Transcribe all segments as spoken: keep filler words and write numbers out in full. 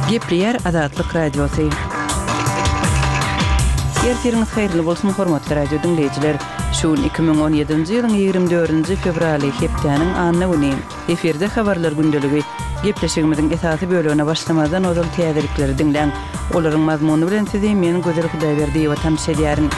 Gepliyer Azatlyk Radiosu. Ertiriniz hayırlı bolsun hormatly radio dinleyijiler. Şuun iki bin on ýedinji ýylyň ýygrimi dördünji fevraly hepdeniň anyny güni. Eferde habarlar gündeligi. Gepleşigimiziň esasy bölügine başlamadan ozal täzelikleri dinleň. Olaryň mazmuny bilen sizi men Gözel Hudaýberdi watan şeýärin.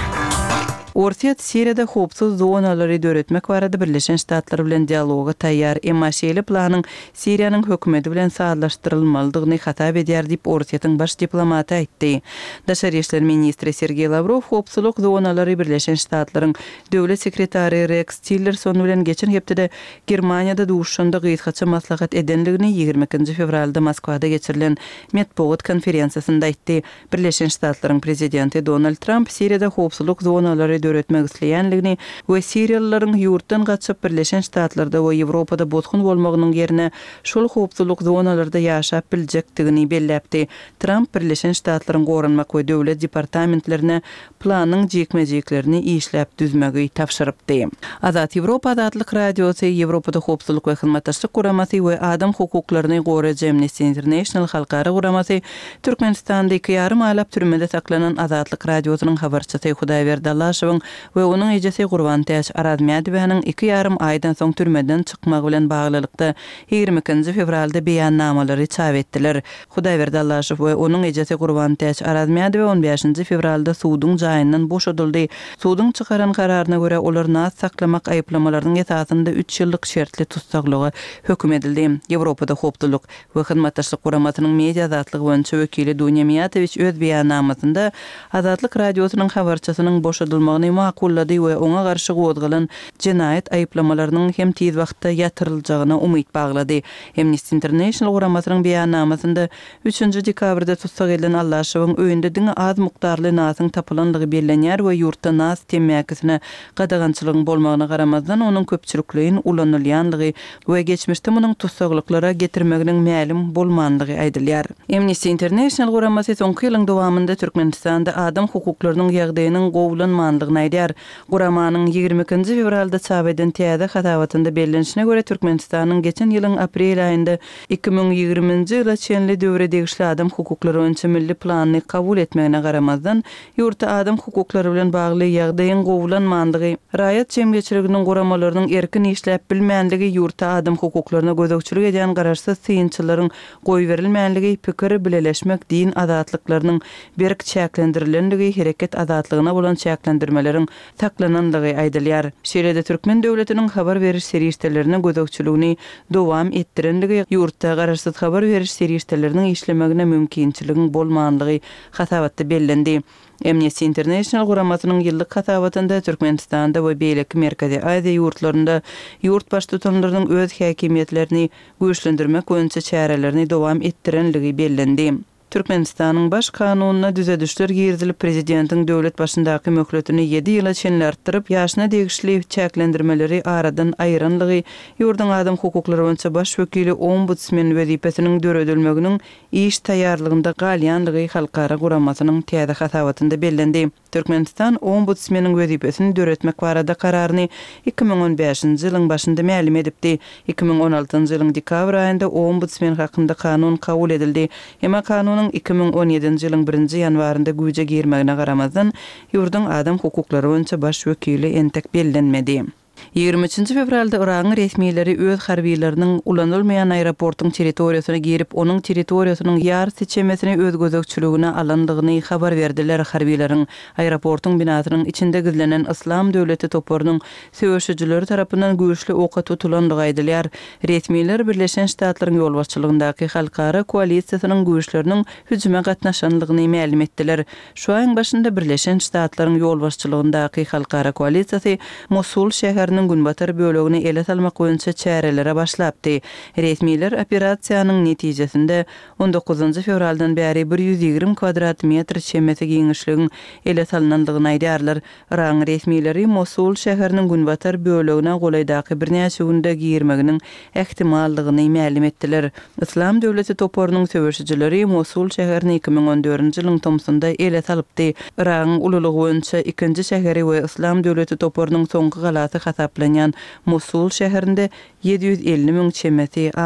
Ortiýat Siriýada hopsuz zonalary döretmek barada Birleşen Ştatlar bilen dialoga taýýar, emma şeýle planyň Siriýanyň hökümeti bilen saýlaşdyrylmalydygyny hatap edýär diýip Ortiýatyň baş diplomaty aýtdy. Daşary işler ministri Sergey Lavrov hopsuzlyk zonalary Birleşen Ştatlaryň döwlet sekretary Rex Tillerson bilen geçen hepde Germaniýada duşanda gyýtgaça maslahat edenligini ýygrimi ikinji fevralda Moskwada geçirilen Medbuat konferensiýasynda aýtdy. Birleşen Ştatlaryň prezidenti Donald Trump Siriýada hopsuzlyk zonalary döretmek isleýänligini we Siriýalylaryň ýurtdan gaçyp Birleşen Ştatlarda we Ýewropada botgun bolmagynyň ýerine şol hopsuzlyk zonalarynda ýaşap biljekdigini belläpdi. Trump Birleşen Ştatlaryň gorunmak we döwlet departamentlerine planyň jekmejeklerini işläp düzmegi tapşyrypdy. Azat Ýewropa Azatlyk Radiosu Ýewropada hopsuzlyk we hyzmatdaşlyk guramasy we adam hukuklaryny goraýan Amnesty International halkara guramasy Türkmenistanda iki ýarym aýlap türmede saklanan Azatlyk Radiosynyň habarçysy Hudaýberdi Allaşew we onuň ejesi Gurban Täş Arazmýadowyň iki ýarym aýdan soň türmeden çykmagy bilen baglylykda ýygrimi ikinji fevralda beýannamalary çap etdiler. Hudaýberdi Allaşew we onuň ejesi Gurban Täş Arazmýadowy on beşinji fevralda suwdyň jaýyndan boşadyldy. Suwdyň çykaran kararyna görä olar nas saklamak aýplamalarynyň esasynda üç ýyllyk şertli tutsaklygy hökm edildi. Ýewropada hopsuzlyk we hyzmatdaşlyk guramasynyň media azatlygy boýunça wekili Dunya Miýatowiç öz beýannamasynda Azatlyk Radiosynyň habarçysynyň boşadylmagyny makullady we oňa garşy gowdgalan jenaýat aýplamalarynyň hem tiz wagtda ýatyryljygyna umyt baglady. Amnesty International guramasynyň beýannamasynda üçünji dekabrda tutsak edilen Allaşewiň öýünde diňe az mukdarly nasyň tapylandygy bellenýär we ýurtda nas temmäkisine gadagançylygyň bolmagyna garamazdan onuň köpçülikligiň ulanylýanlygy we geçmişde munyň tutsaklyklara getirmeginiň mälim bolmandygy aýdylýar. Amnesty International guramasy soňky ýylyň dowamında Türkmenistanda adam hukuklarynyň ýagdaýynyň gowulanmandygyny aýdýar. Guramanyň ýygrimi ikinji fevralda çap eden täze hatabatynda bellenişine görä Türkmenistanyň geçen ýylyň aprel aýynda iki bin ýygrimiňji ýyla çenli döwre degişli adam hukuklary boýunça milli planyny kabul etmegine garamazdan ýurtda adam hukuklary bilen bagly ýagdaýyň gowulanmandygy, raýat jemgyýetçiliginiň guramalarynyň erkin işläp bilmänligi, ýurtda adam hukuklaryna gözükçilik eden garaşsyz syýynçylaryň goý berilmänligi, pikir bileleşmek, din azatlyklarynyň berk çäklendirilendigi, hereket azatlygyna bolan çäklendirmeleriň taklanandygy aýdylýar. Şeýle-de Türkmen döwletiniň habar beriş serýişlerine gözükçiligini dowam etdirendigi, ýurtda garaşsyz habar beriş serýişleriniň işlemegine mümkinçiligiň bolmandygy hatabatda bellendi. Amnesty International guramasynyň ýyllyk hatabatynda Türkmenistanda we beýleki Merkezi Aziýa ýurtlarynda ýurt baş tutanlarynyň öz häkimiýetlerini güýçlendirmek boýunça çärelerini dowam etdirenligi bellendi. Türkmenistanyň baş kanunyna düzedişler girdilip prezidentiň döwlet başyndaky möhletini ýedi ýyla çenli artdyryp ýaşyna degişli çäklendirmeleri aradan aýranlygy, ýurduň adam hukuklary boýunça baş wekili ombudsman wezipesiniň döredilmeginiň iş taýýarlygynda galýanlygy halkara guramasynyň täze hatabatynda bellendi. Türkmenistan ombudsmanyň wezipesini döretmek barada kararyny iki bin on beşinji ýylyň başynda mälim edipdi. iki bin on altynjy ýylyň dekabr aýynda ombudsman hakynda kanun kabul edildi. Emma kanun iki bin on ýedinji ýylyň birinji ýanwarynda güýje girmegine garamazdan ýurduň adam hukuklary boýunça baş wekili entek bellenmedi. ýygrimi üçinji fevralda Iranyň resmiýetleri öz harbiýleriniň ulanylmaýan aeroportyň territoriýasyna girip, onuň territoriýasynyň ýar seçemesini öz gözükçiligine alandygyny habar berdiler. Harbiýleriň aeroportyň binasynyň içinde gizlenen Islam döwleti toparynyň söwüşçileri tarapyndan güýçli oka tutulandygy aýdylýar. Resmiýetler Birleşen Ştatlaryň ýolbaşçylygyndaky halkara koalisiýasynyň güýçleriniň hüjüme gatnaşandygyny mälim etdiler. Şu aýyň başynda Birleşen Ştatlaryň ýolbaşçylygyndaky halkara koalisiýasy Mosul şäheriniň günbatar bölegini ele salmak boýunça çärelere başlapdy. Resmiýetler operasiýanyň netijesinde on dokuzunji fevraldan bäri bir ýüz ýygrimi kvadrat metr çemesi giňişligiň ele salanandygyny aýdýarlar. Iran resmiýetleri Mosul şäheriniň günbatar bölegine golaýdaky birnäçe günde girmeginiň ähtimallygyny mälim etdiler. Islam döwleti toparynyň söwüşçileri Mosul şäherini iki bin on dördünji ýylyň tomsunda ele salypdy. Iran ululygy boýunça ikinji şäheri we Islam döwleti toparynyň soňky galasy hasaplanýan Mosul şäherinde ýedi ýüz elli miň çemeti